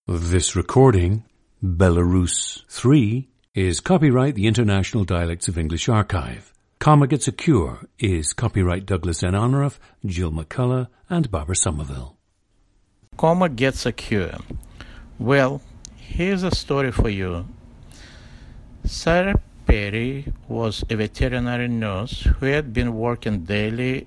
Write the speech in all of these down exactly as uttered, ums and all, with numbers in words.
This recording, Belarus three, is copyright the International Dialects of English Archive. Comma Gets a Cure is copyright Douglas N. Honorath, Jill McCullough, and Barbara Somerville. Comma Gets a Cure. Well, here's a story for you. Sarah Perry was a veterinary nurse who had been working daily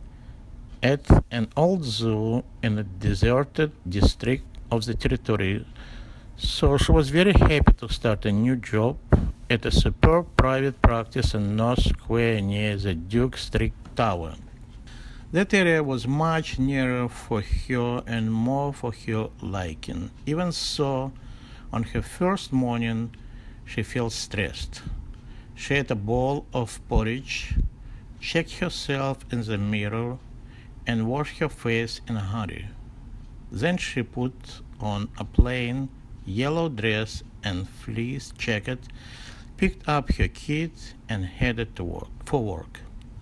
at an old zoo in a deserted district of the territory, so she was very happy to start a new job at a superb private practice in North Square near the Duke Street Tower. That area was much nearer for her and more for her liking. Even so, on her first morning, she felt stressed. She ate a bowl of porridge, checked herself in the mirror, and washed her face in a hurry. Then she put on a plain yellow dress and fleece jacket, picked up her kit, and headed to work for work.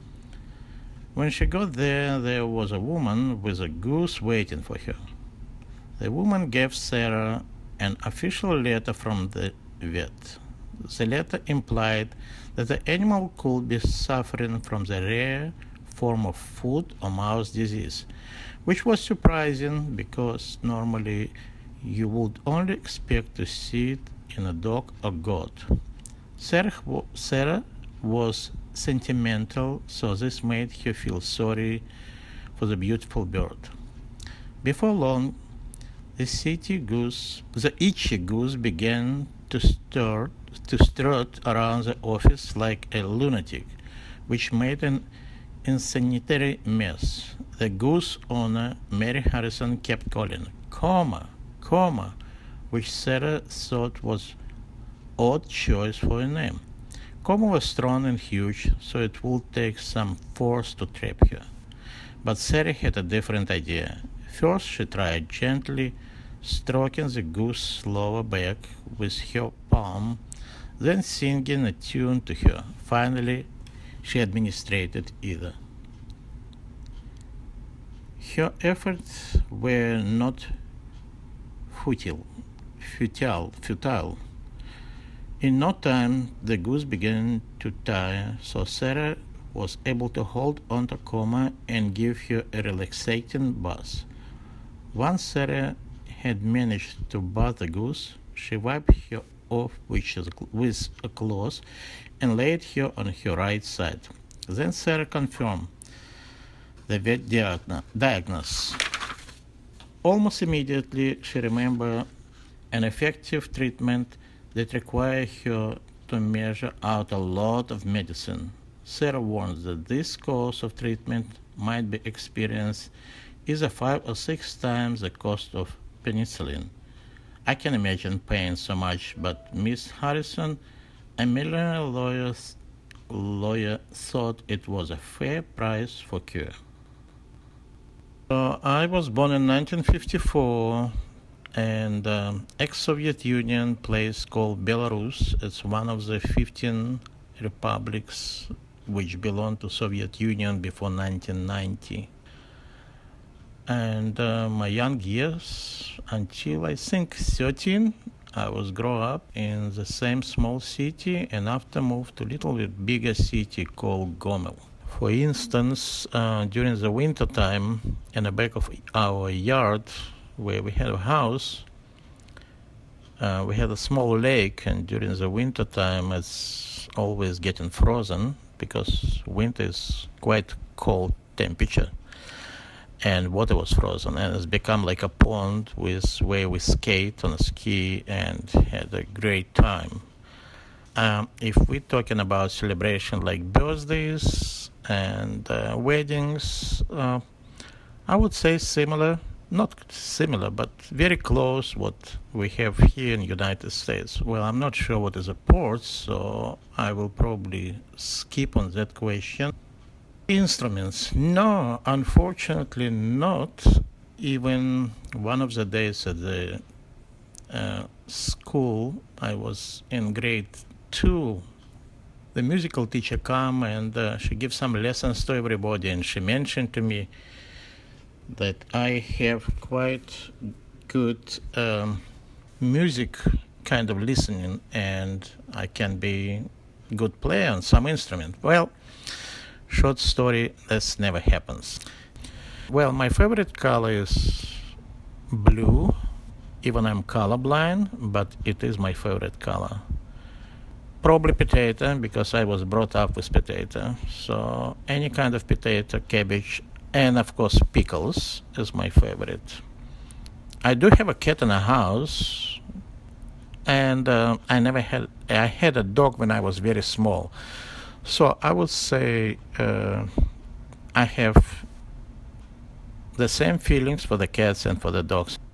When she got there, there was a woman with a goose waiting for her. The woman gave Sarah an official letter from the vet. The letter implied that the animal could be suffering from the rare form of foot or mouth disease, which was surprising because normally you would only expect to see it in a dog or goat. Sarah, Sarah was sentimental, so this made her feel sorry for the beautiful bird. Before long, the city goose, the itchy goose began to stir, to strut around the office like a lunatic, which made an insanitary mess. The goose owner, Mary Harrison, kept calling, "Comma, comma," which Sarah thought was odd choice for a name. Comma was strong and huge, so it would take some force to trap her. But Sarah had a different idea. First, she tried gently stroking the goose's lower back with her palm, then singing a tune to her. Finally, she administrated either. Her efforts were not futile, futile, futile. In no time, the goose began to tire, so Sarah was able to hold onto Comma and give her a relaxating bath. Once Sarah had managed to bath the goose, she wiped her off with a cloth and laid her on her right side. Then Sarah confirmed the vet diagnosis. Almost immediately, she remembered an effective treatment that required her to measure out a lot of medicine. Sarah warns that this course of treatment might be experienced either five or six times the cost of penicillin. I can imagine paying so much, but Miss Harrison, a millionaire lawyer, lawyer thought it was a fair price for cure. So I was born in nineteen fifty-four, and um, ex-Soviet Union place called Belarus. It's one of the fifteen republics which belonged to Soviet Union before nineteen ninety. And uh, my young years, until I think thirteen, I was grow up in the same small city, and after moved to a little bit bigger city called Gomel. For instance, uh, during the winter time, in the back of our yard, where we had a house, uh, we had a small lake, and during the winter time, it's always getting frozen because winter is quite cold temperature, and water was frozen, and it's become like a pond with where we skate on a ski and had a great time. Um, if we're talking about celebration like birthdays and uh, weddings, uh, I would say similar. Not similar, but very close what we have here in the United States. Well, I'm not sure what is a port, so I will probably skip on that question. Instruments? No, unfortunately not. Even one of the days at the uh, school, I was in grade two. The musical teacher came and uh, she gave some lessons to everybody, and she mentioned to me that I have quite good um, music kind of listening, and I can be good player on some instrument. Well, short story, this never happens. Well, my favorite color is blue. Even I'm colorblind, but it is my favorite color. Probably potato, because I was brought up with potato. So any kind of potato, cabbage, and of course pickles is my favorite. I do have a cat in the house, and uh, I never had, I had a dog when I was very small. So I would say uh, I have the same feelings for the cats and for the dogs.